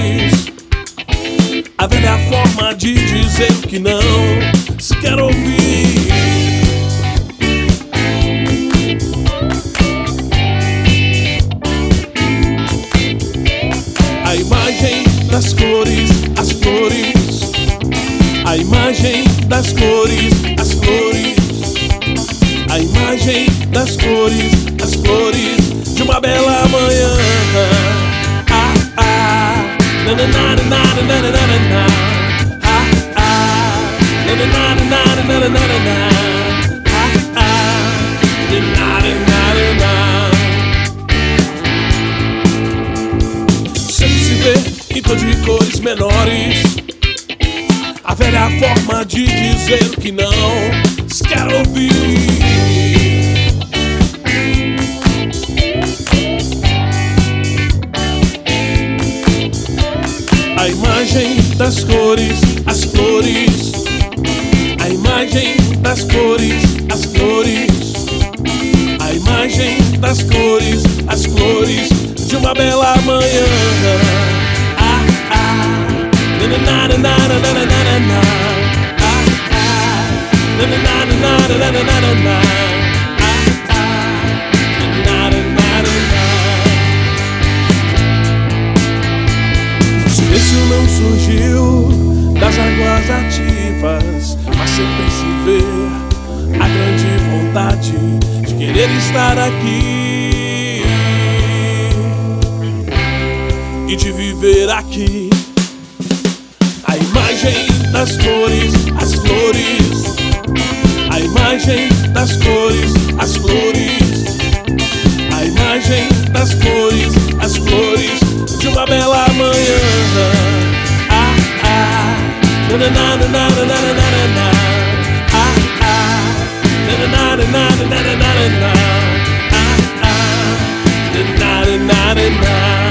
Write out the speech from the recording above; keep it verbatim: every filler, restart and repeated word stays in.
cores, a velha forma de dizer que não se quer ouvir. A imagem das cores, as flores, a imagem das cores, as flores, a imagem das cores, as flores de uma bela manhã. Ah, ah, na na na na na na na na na. Ah, ah, na na na na na na na na na. Ah, ah, na na na na na. Sempre se vê em tons de cores menores, a velha forma de dizer que não se quer ouvir. A imagem das cores, as flores, a imagem das cores, as flores, a imagem das cores, as flores de uma bela manhã. Ah, ah, na na na na na na na na. Ah, ah, na na na na na na na na. Ah, ah, na na na na. Silêncio não surgiu das águas ativas, mas sempre se vê a grande vontade de querer estar aqui e de viver aqui. A imagem das cores, as flores, a imagem das cores, as flores, a imagem das cores, as flores de uma bela manhã. Ah, ah, na na na na na na na na. Ah, ah, na na na na na na na na. Ah, ah, na na na na na.